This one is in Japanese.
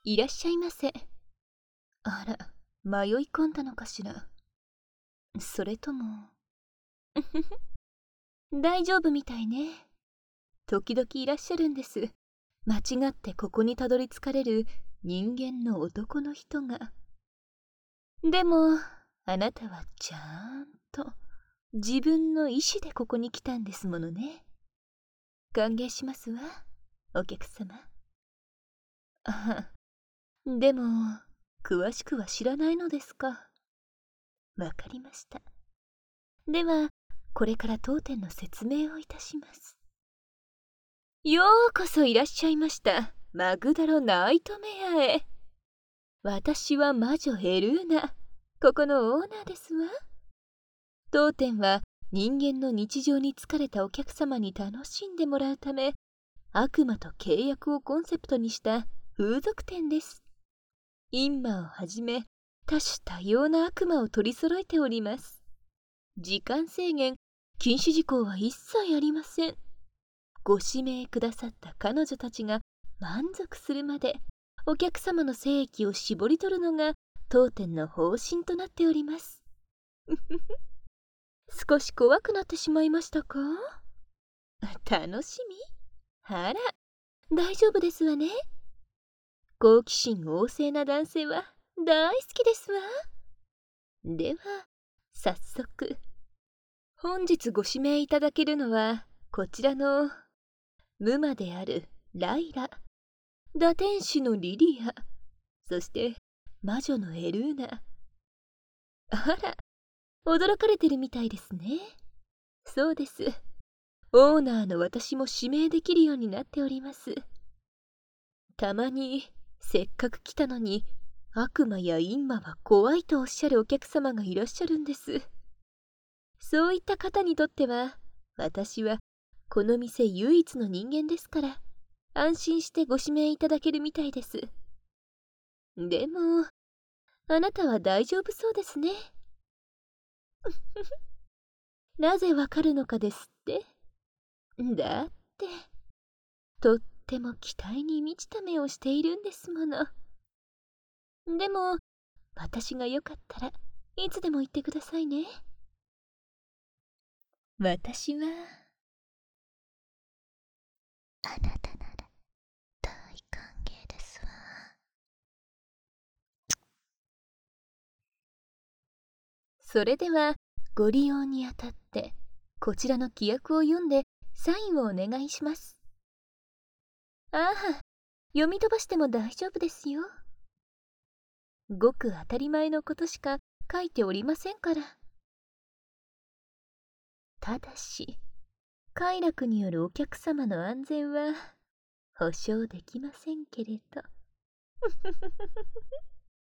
いらっしゃいませ。あら、迷い込んだのかしら。それとも大丈夫みたいね。時々いらっしゃるんです。間違ってここにたどり着かれる人間の男の人が。でもあなたはちゃんと自分の意志でここに来たんですものね。歓迎しますわ、お客様。あ、でも詳しくは知らないのですか。わかりました。ではこれから当店の説明をいたします。ようこそいらっしゃいました、マグダロナイトメアへ。私は魔女エルーナ、ここのオーナーですわ。当店は人間の日常に疲れたお客様に楽しんでもらうため、悪魔と契約をコンセプトにした風俗店です。陰魔をはじめ多種多様な悪魔を取り揃えております。時間制限、禁止事項は一切ありません。ご指名くださった彼女たちが満足するまでお客様の精液を絞り取るのが当店の方針となっております。少し怖くなってしまいましたか？楽しみ？あら、大丈夫ですわね。好奇心旺盛な男性は大好きですわ。では早速、本日ご指名いただけるのはこちらの無魔であるライラ、堕天使のリリア、そして魔女のエルーナ。あら、驚かれてるみたいですね。そうです。オーナーの私も指名できるようになっております。たまにせっかく来たのに悪魔や陰魔は怖いとおっしゃるお客様がいらっしゃるんです。そういった方にとっては私はこの店唯一の人間ですから、安心してご指名いただけるみたいです。でもあなたは大丈夫そうですね。なぜわかるのかですって。だってとっても期待に満ちた目をしているんですもの。でも私がよかったらいつでも言ってくださいね。私はあなたなら大歓迎ですわ。それではご利用にあたってこちらの規約を読んでサインをお願いします。ああ、読み飛ばしても大丈夫ですよ。ごく当たり前のことしか書いておりませんから。ただし快楽によるお客様の安全は保証できませんけれど。